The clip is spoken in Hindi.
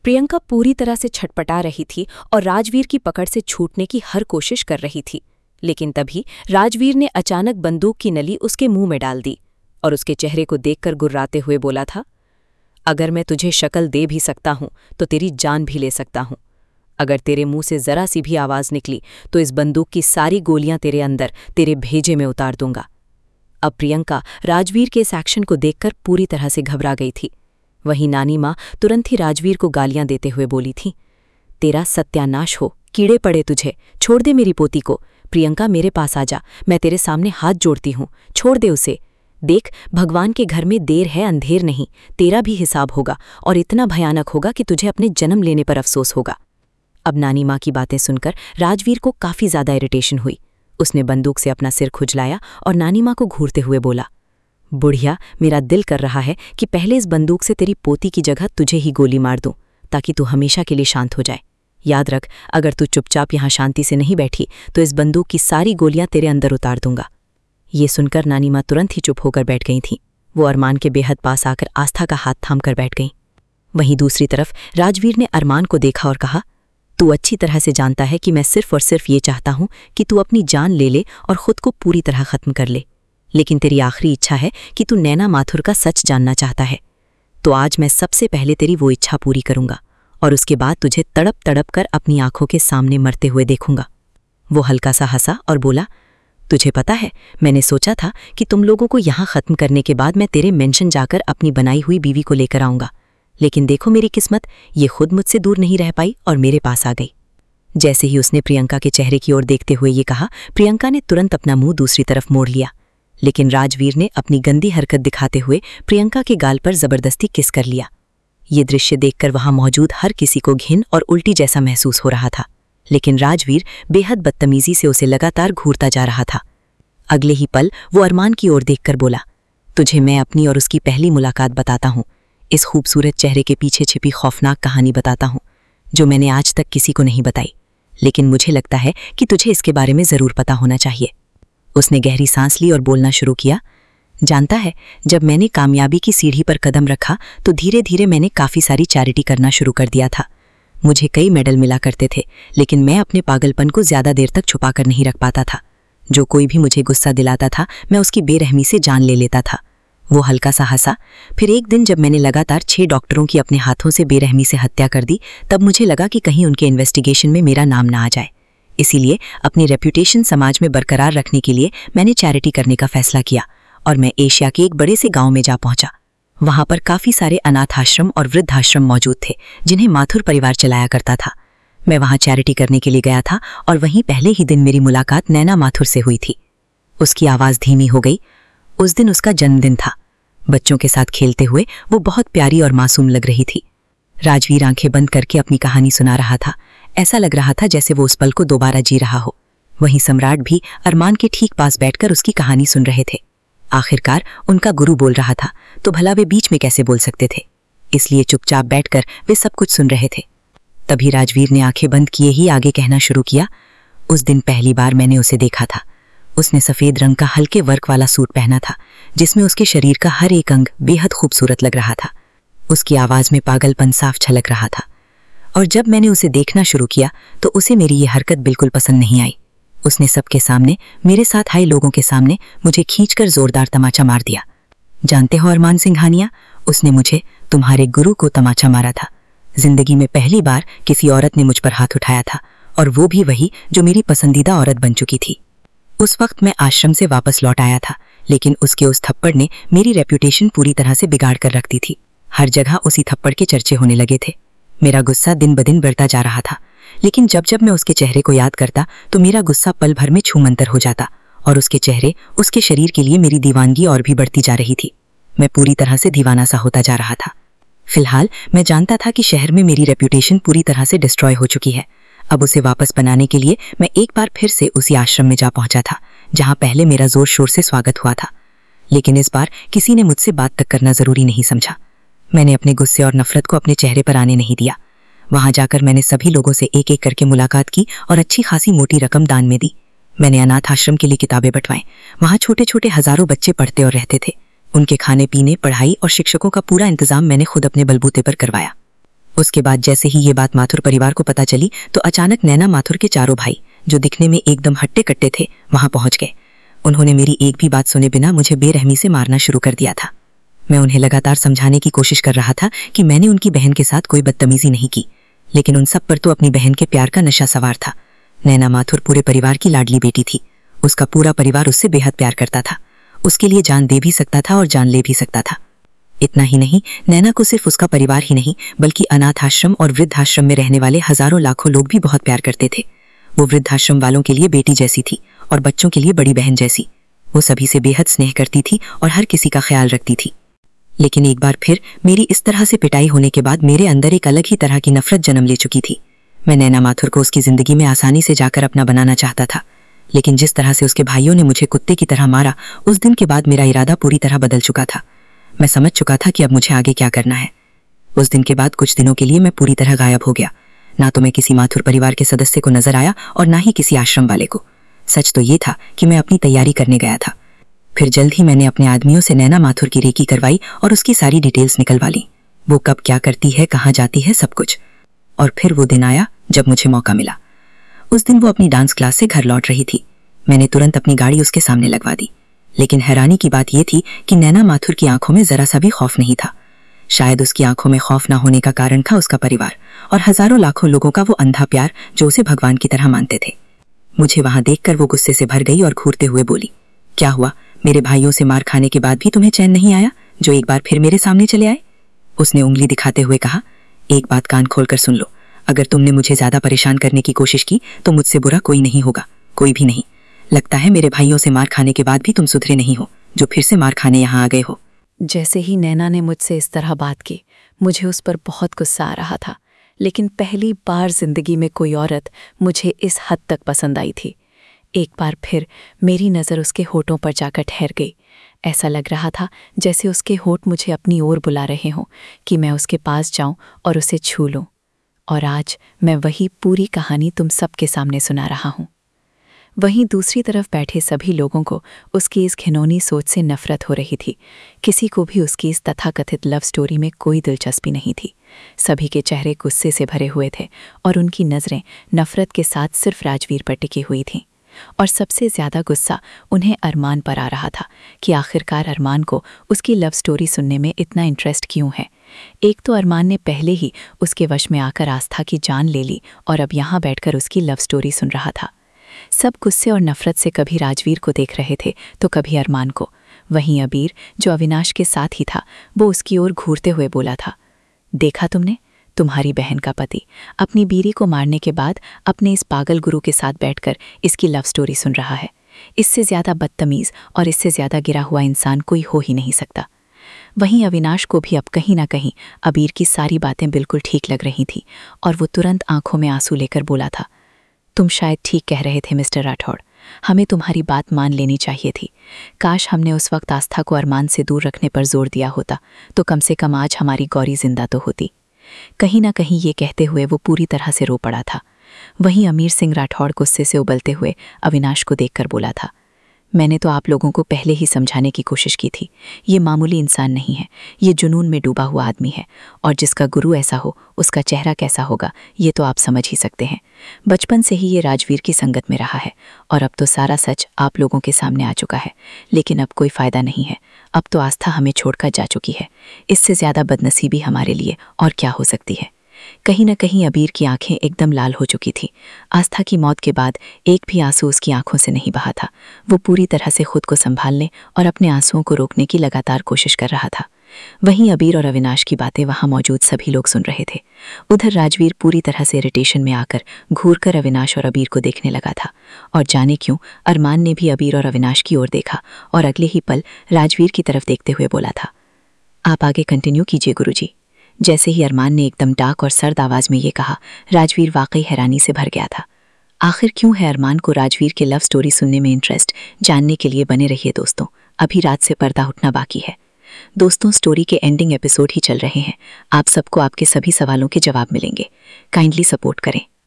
प्रियंका पूरी तरह से छटपटा रही थी और राजवीर की पकड़ से छूटने की हर कोशिश कर रही थी। लेकिन तभी राजवीर ने अचानक बंदूक की नली उसके मुंह में डाल दी और उसके चेहरे को देखकर गुर्राते हुए बोला था, अगर मैं तुझे शक्ल दे भी सकता हूं तो तेरी जान भी ले सकता हूं। अगर तेरे मुंह से जरा सी भी आवाज निकली तो इस बंदूक की सारी गोलियां तेरे अंदर तेरे भेजे में उतार दूंगा। अब प्रियंका राजवीर के इस एक्शन को देखकर पूरी तरह से घबरा गई थी। वहीं नानी माँ तुरंत ही राजवीर को गालियां देते हुए बोली थी, तेरा सत्यानाश हो, कीड़े पड़े तुझे, छोड़ दे मेरी पोती को। प्रियंका मेरे पास आ जा, मैं तेरे सामने हाथ जोड़ती हूँ, छोड़ दे उसे। देख, भगवान के घर में देर है अंधेर नहीं, तेरा भी हिसाब होगा और इतना भयानक होगा कि तुझे अपने जन्म लेने पर अफसोस होगा। अब नानी माँ की बातें सुनकर राजवीर को काफी ज्यादा इरिटेशन हुई। उसने बंदूक से अपना सिर खुजलाया और नानी माँ को घूरते हुए बोला, बुढ़िया, मेरा दिल कर रहा है कि पहले इस बंदूक से तेरी पोती की जगह तुझे ही गोली मार दूं, ताकि तू हमेशा के लिए शांत हो जाए। याद रख, अगर तू चुपचाप यहाँ शांति से नहीं बैठी तो इस बंदूक की सारी गोलियां तेरे अंदर उतार दूंगा। ये सुनकर नानी माँ तुरंत ही चुप होकर बैठ गई थीं। वो अरमान के बेहद पास आकर आस्था का हाथ थाम कर बैठ गईं। वहीं दूसरी तरफ राजवीर ने अरमान को देखा और कहा, तू अच्छी तरह से जानता है कि मैं सिर्फ और सिर्फ ये चाहता हूं कि तू अपनी जान ले ले और खुद को पूरी तरह खत्म कर ले। लेकिन तेरी आखिरी इच्छा है कि तू नैना माथुर का सच जानना चाहता है। तो आज मैं सबसे पहले तेरी वो इच्छा पूरी करूंगा और उसके बाद तुझे तड़प तड़प कर अपनी आंखों के सामने मरते हुए देखूंगा। वो हल्का सा हंसा और बोला, तुझे पता है, मैंने सोचा था कि तुम लोगों को यहाँ खत्म करने के बाद मैं तेरे मेंशन जाकर अपनी बनाई हुई बीवी को लेकर आऊंगा। लेकिन देखो मेरी किस्मत, ये खुद मुझसे दूर नहीं रह पाई और मेरे पास आ गई। जैसे ही उसने प्रियंका के चेहरे की ओर देखते हुए ये कहा, प्रियंका ने तुरंत अपना मुंह दूसरी तरफ मोड़ लिया। लेकिन राजवीर ने अपनी गंदी हरकत दिखाते हुए प्रियंका के गाल पर जबरदस्ती किस कर लिया। ये दृश्य देखकर वहां मौजूद हर किसी को घिन और उल्टी जैसा महसूस हो रहा था। लेकिन राजवीर बेहद बदतमीजी से उसे लगातार घूरता जा रहा था। अगले ही पल वो अरमान की ओर देखकर बोला, तुझे मैं अपनी और उसकी पहली मुलाकात बताता हूँ। इस खूबसूरत चेहरे के पीछे छिपी खौफनाक कहानी बताता हूँ, जो मैंने आज तक किसी को नहीं बताई। लेकिन मुझे लगता है कि तुझे इसके बारे में जरूर पता होना चाहिए। उसने गहरी सांस ली और बोलना शुरू किया, जानता है, जब मैंने कामयाबी की सीढ़ी पर कदम रखा तो धीरे धीरे मैंने काफ़ी सारी चैरिटी करना शुरू कर दिया था। मुझे कई मेडल मिला करते थे, लेकिन मैं अपने पागलपन को ज़्यादा देर तक छुपा कर नहीं रख पाता था। जो कोई भी मुझे गुस्सा दिलाता था, मैं उसकी बेरहमी से जान ले लेता था। वो हल्का सा हंसा। फिर एक दिन जब मैंने लगातार 6 डॉक्टरों की अपने हाथों से बेरहमी से हत्या कर दी, तब मुझे लगा कि कहीं उनके इन्वेस्टिगेशन में मेरा नाम ना आ जाए। इसीलिए अपनी रेप्यूटेशन समाज में बरकरार रखने के लिए मैंने चैरिटी करने का फैसला किया और मैं एशिया के एक बड़े से गांव में जा पहुंचा। वहां पर काफी सारे अनाथ आश्रम और वृद्धाश्रम मौजूद थे, जिन्हें माथुर परिवार चलाया करता था। मैं वहां चैरिटी करने के लिए गया था और वहीं पहले ही दिन मेरी मुलाकात नैना माथुर से हुई थी। उसकी आवाज धीमी हो गई। उस दिन उसका जन्मदिन था। बच्चों के साथ खेलते हुए वो बहुत प्यारी और मासूम लग रही थी। राजवीर आंखें बंद करके अपनी कहानी सुना रहा था। ऐसा लग रहा था जैसे वो उस पल को दोबारा जी रहा हो। वहीं सम्राट भी अरमान के ठीक पास बैठकर उसकी कहानी सुन रहे थे। आखिरकार उनका गुरु बोल रहा था, तो भला वे बीच में कैसे बोल सकते थे। इसलिए चुपचाप बैठकर वे सब कुछ सुन रहे थे। तभी राजवीर ने आंखें बंद किए ही आगे कहना शुरू किया, उस दिन पहली बार मैंने उसे देखा था। उसने सफेद रंग का हल्के वर्क वाला सूट पहना था, जिसमें उसके शरीर का हर एक अंग बेहद खूबसूरत लग रहा था। उसकी आवाज में पागलपन साफ छलक रहा था। और जब मैंने उसे देखना शुरू किया तो उसे मेरी ये हरकत बिल्कुल पसंद नहीं आई। उसने सबके सामने, मेरे साथ आए लोगों के सामने मुझे खींचकर जोरदार तमाचा मार दिया। जानते हो अरमान सिंघानिया, उसने मुझे, तुम्हारे गुरु को तमाचा मारा था। जिंदगी में पहली बार किसी औरत ने मुझ पर हाथ उठाया था, और वो भी वही जो मेरी पसंदीदा औरत बन चुकी थी। उस वक्त मैं आश्रम से वापस लौट आया था, लेकिन उसके उस थप्पड़ ने मेरी रेप्यूटेशन पूरी तरह से बिगाड़ कर रख दी थी। हर जगह उसी थप्पड़ के चर्चे होने लगे थे। मेरा गुस्सा दिन ब दिन बढ़ता जा रहा था, लेकिन जब जब मैं उसके चेहरे को याद करता तो मेरा गुस्सा पल भर में छूमंतर हो जाता और उसके चेहरे, उसके शरीर के लिए मेरी दीवानगी और भी बढ़ती जा रही थी। मैं पूरी तरह से दीवाना सा होता जा रहा था। फिलहाल मैं जानता था कि शहर में मेरी रेप्यूटेशन पूरी तरह से डिस्ट्रॉय हो चुकी है। अब उसे वापस बनाने के लिए मैं एक बार फिर से उसी आश्रम में जा पहुंचा था, जहां पहले मेरा जोर शोर से स्वागत हुआ था। लेकिन इस बार किसी ने मुझसे बात तक करना जरूरी नहीं समझा। मैंने अपने गुस्से और नफरत को अपने चेहरे पर आने नहीं दिया। वहां जाकर मैंने सभी लोगों से एक एक करके मुलाकात की और अच्छी खासी मोटी रकम दान में दी। मैंने अनाथ आश्रम के लिए किताबें बंटवाई। वहां छोटे छोटे हजारों बच्चे पढ़ते और रहते थे। उनके खाने पीने, पढ़ाई और शिक्षकों का पूरा इंतजाम मैंने खुद अपने बलबूते पर करवाया। उसके बाद जैसे ही ये बात माथुर परिवार को पता चली तो अचानक नैना माथुर के चारों भाई, जो दिखने में एकदम हट्टे कट्टे थे, वहां पहुंच गए। उन्होंने मेरी एक भी बात सुने बिना मुझे बेरहमी से मारना शुरू कर दिया था। मैं उन्हें लगातार समझाने की कोशिश कर रहा था कि मैंने उनकी बहन के साथ कोई बदतमीजी नहीं की, लेकिन उन सब पर तो अपनी बहन के प्यार का नशा सवार था। नैना माथुर पूरे परिवार की लाडली बेटी थी। उसका पूरा परिवार उससे बेहद प्यार करता था। उसके लिए जान दे भी सकता था और जान ले भी सकता था। इतना ही नहीं, नैना को सिर्फ उसका परिवार ही नहीं बल्कि अनाथ आश्रम और वृद्धाश्रम में रहने वाले हजारों लाखों लोग भी बहुत प्यार करते थे। वो वृद्धाश्रम वालों के लिए बेटी जैसी थी और बच्चों के लिए बड़ी बहन जैसी। वो सभी से बेहद स्नेह करती थी और हर किसी का ख्याल रखती थी। लेकिन एक बार फिर मेरी इस तरह से पिटाई होने के बाद मेरे अंदर एक अलग ही तरह की नफरत जन्म ले चुकी थी। मैं नैना माथुर को उसकी जिंदगी में आसानी से जाकर अपना बनाना चाहता था, लेकिन जिस तरह से उसके भाइयों ने मुझे कुत्ते की तरह मारा, उस दिन के बाद मेरा इरादा पूरी तरह बदल चुका था। मैं समझ चुका था कि अब मुझे आगे क्या करना है। उस दिन के बाद कुछ दिनों के लिए मैं पूरी तरह गायब हो गया। ना तो मैं किसी माथुर परिवार के सदस्य को नजर आया और ना ही किसी आश्रम वाले को। सच तो ये था कि मैं अपनी तैयारी करने गया था। फिर जल्द ही मैंने अपने आदमियों से नैना माथुर की रेकी करवाई और उसकी सारी डिटेल्स निकलवा ली। वो कब क्या करती है, कहाँ जाती है, सब कुछ। और फिर वो दिन आया जब मुझे मौका मिला। उस दिन वो अपनी डांस क्लास से घर लौट रही थी। मैंने तुरंत अपनी गाड़ी उसके सामने लगवा दी। लेकिन हैरानी की बात यह थी कि नैना माथुर की आंखों में जरा सा भी खौफ नहीं था। शायद उसकी आंखों में खौफ ना होने का कारण था उसका परिवार और हजारों लाखों लोगों का वो अंधा प्यार जो उसे भगवान की तरह मानते थे। मुझे वहां देखकर वो गुस्से से भर गई और घूरते हुए बोली, क्या हुआ? मेरे भाइयों से मार खाने के बाद भी तुम्हें चैन नहीं आया जो एक बार फिर मेरे सामने चले आए? उसने उंगली दिखाते हुए कहा, एक बात कान खोलकर सुन लो। अगर तुमने मुझे ज्यादा परेशान करने की कोशिश की तो मुझसे बुरा कोई नहीं होगा, कोई भी नहीं। लगता है मेरे भाइयों से मार खाने के बाद भी तुम सुधरे नहीं हो, जो फिर से मार खाने यहाँ आ गए हो। जैसे ही नैना ने मुझसे इस तरह बात की, मुझे उस पर बहुत गुस्सा आ रहा था। लेकिन पहली बार जिंदगी में कोई औरत मुझे इस हद तक पसंद आई थी। एक बार फिर मेरी नज़र उसके होठों पर जाकर ठहर गई। ऐसा लग रहा था जैसे उसके होठ मुझे अपनी ओर बुला रहे हों कि मैं उसके पास जाऊं और उसे छू लूं। और आज मैं वही पूरी कहानी तुम सबके सामने सुना रहा हूं। वहीं दूसरी तरफ बैठे सभी लोगों को उसकी इस घिनौनी सोच से नफरत हो रही थी। किसी को भी उसकी इस तथाकथित लव स्टोरी में कोई दिलचस्पी नहीं थी। सभी के चेहरे गुस्से से भरे हुए थे और उनकी नज़रें नफरत के साथ सिर्फ राजवीर पर टिकी हुई थीं। और सबसे ज़्यादा गुस्सा उन्हें अरमान पर आ रहा था कि आखिरकार अरमान को उसकी लव स्टोरी सुनने में इतना इंटरेस्ट क्यों है। एक तो अरमान ने पहले ही उसके वश में आकर आस्था की जान ले ली और अब यहाँ बैठकर उसकी लव स्टोरी सुन रहा था। सब गुस्से और नफरत से कभी राजवीर को देख रहे थे तो कभी अरमान को। वहीं अबीर, जो अविनाश के साथ ही था, वो उसकी ओर घूरते हुए बोला था, देखा तुमने, तुम्हारी बहन का पति अपनी बीवी को मारने के बाद अपने इस पागल गुरु के साथ बैठकर इसकी लव स्टोरी सुन रहा है। इससे ज़्यादा बदतमीज़ और इससे ज़्यादा गिरा हुआ इंसान कोई हो ही नहीं सकता। वहीं अविनाश को भी अब कहीं ना कहीं अबीर की सारी बातें बिल्कुल ठीक लग रही थी और वो तुरंत आंखों में आंसू लेकर बोला था, तुम शायद ठीक कह रहे थे मिस्टर राठौड़, हमें तुम्हारी बात मान लेनी चाहिए थी। काश हमने उस वक्त आस्था को अरमान से दूर रखने पर जोर दिया होता तो कम से कम आज हमारी गौरी जिंदा तो होती। कहीं ना कहीं ये कहते हुए वो पूरी तरह से रो पड़ा था। वहीं अमीर सिंह राठौड़ गुस्से से उबलते हुए अविनाश को देखकर बोला था, मैंने तो आप लोगों को पहले ही समझाने की कोशिश की थी, ये मामूली इंसान नहीं है, ये जुनून में डूबा हुआ आदमी है। और जिसका गुरु ऐसा हो उसका चेहरा कैसा होगा ये तो आप समझ ही सकते हैं। बचपन से ही ये राजवीर की संगत में रहा है और अब तो सारा सच आप लोगों के सामने आ चुका है। लेकिन अब कोई फ़ायदा नहीं है, अब तो आस्था हमें छोड़कर जा चुकी है। इससे ज़्यादा बदनसीबी हमारे लिए और क्या हो सकती है। कहीं न कहीं अबीर की आंखें एकदम लाल हो चुकी थी। आस्था की मौत के बाद एक भी आंसू उसकी आंखों से नहीं बहा था। वो पूरी तरह से खुद को संभालने और अपने आंसुओं को रोकने की लगातार कोशिश कर रहा था। वहीं अबीर और अविनाश की बातें वहां मौजूद सभी लोग सुन रहे थे। उधर राजवीर पूरी तरह से इरिटेशन में आकर घूरकर अविनाश और अबीर को देखने लगा था। और जाने क्यों अरमान ने भी अबीर और अविनाश की ओर देखा और अगले ही पल राजवीर की तरफ देखते हुए बोला था, आप आगे कंटिन्यू कीजिए गुरुजी। जैसे ही अरमान ने एकदम डाक और सर्द आवाज में ये कहा, राजवीर वाकई हैरानी से भर गया था। आखिर क्यों है अरमान को राजवीर के लव स्टोरी सुनने में इंटरेस्ट? जानने के लिए बने रहिए दोस्तों, अभी रात से पर्दा उठना बाकी है। दोस्तों, स्टोरी के एंडिंग एपिसोड ही चल रहे हैं। आप सबको आपके सभी सवालों के जवाब मिलेंगे। काइंडली सपोर्ट करें।